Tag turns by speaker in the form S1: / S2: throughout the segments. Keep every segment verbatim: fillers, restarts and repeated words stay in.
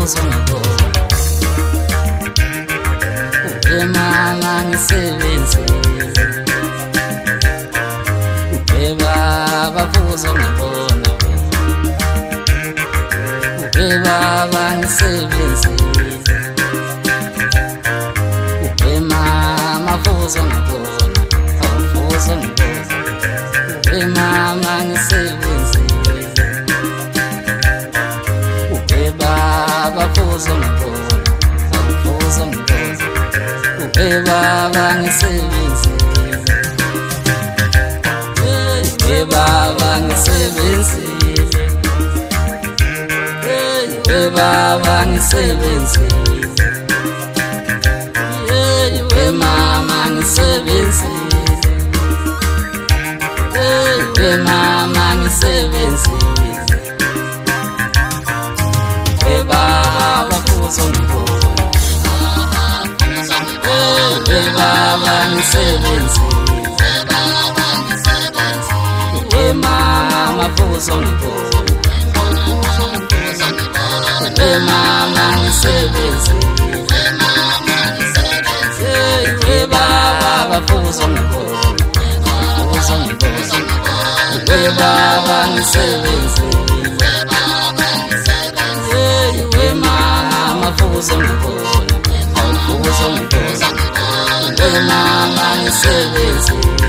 S1: amaphuzu ngibona Mama ngisebenzile Baba phuzu ngibona Baba ngisebenzile Mama phuzu ngibona Phuzu ngibona Mama ngisebenzile Baba phuzu ngibona Phuzu ngibona Hey baba ngisebenzile Hey baba ngisebenzile Hey baba ngisebenzile Hey mama ngisebenzile Hey mama ngisebenzile Hey baba phuzu ngibona Hey baba ngisebenzile Hey mama phuzu ngibona Hey mama ngisebenzile Hey baba phuzu ngibona Phuzu ngibona Hey baba ngisebenzile Hey mama phuzu ngibona Phuzu ngibona Hey mama ngisebenzile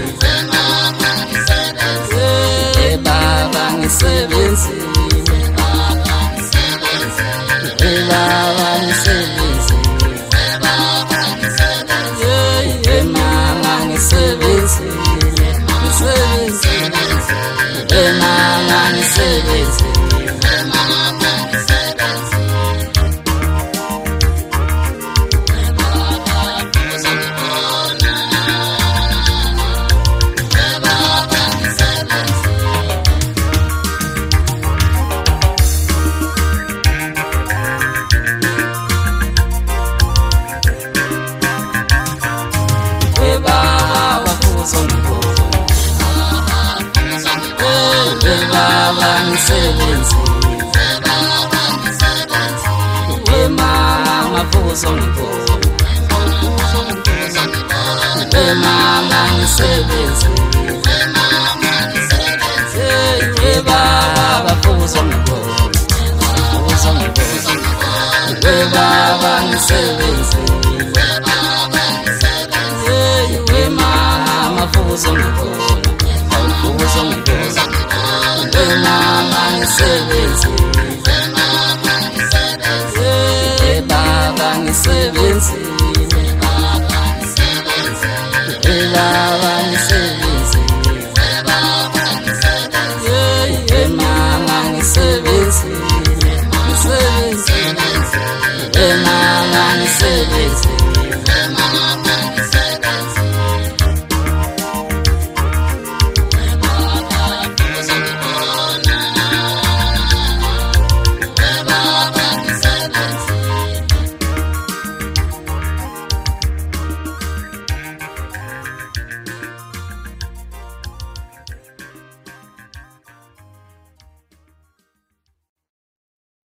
S1: Hey baba ngisebenzile Hey baba ngisebenzile Hey mama ngisebenzile Hey mama ngisebenzile Baba ngisebenzile Hey mama phuzu ngibona Hey mama ngisebenzile Hey baba phuzu ngibona Phuzu ngibona Hey baba ngisebenzile Hey mama phuzu ngibona Phuzu ngibona Hey mama ngisebenzile Hey baba ngisebenzile Hey baba ngisebenzile Hey mama ngisebenzile Hey mama ngisebenzile